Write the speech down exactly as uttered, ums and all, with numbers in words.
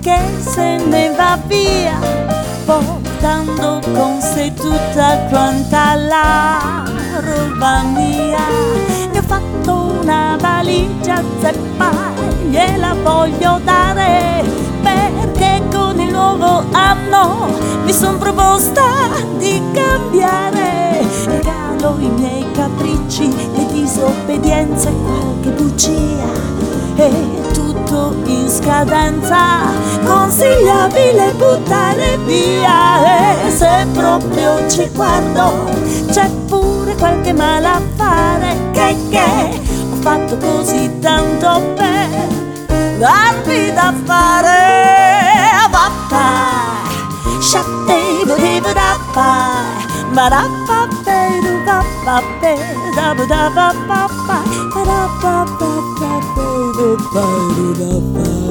che se ne va via, portando con sé tutta quanta la roba mia. Ne ho fatto una valigia zeppa, gliela voglio dare, perché con il nuovo anno mi son proposta di cambiare. Regalo i miei capricci, le disobbedienze, qualche bugia, e tutto in scadenza, consigliabile buttare via. E se proprio ci guardo, c'è pure qualche malaffare, che che ho fatto così tanto per darvi da fare. Vappa, shattevo devo dappa, ma dappa peru vappa pe dabu da vappa, ma dappa pa pa peru paru dappa.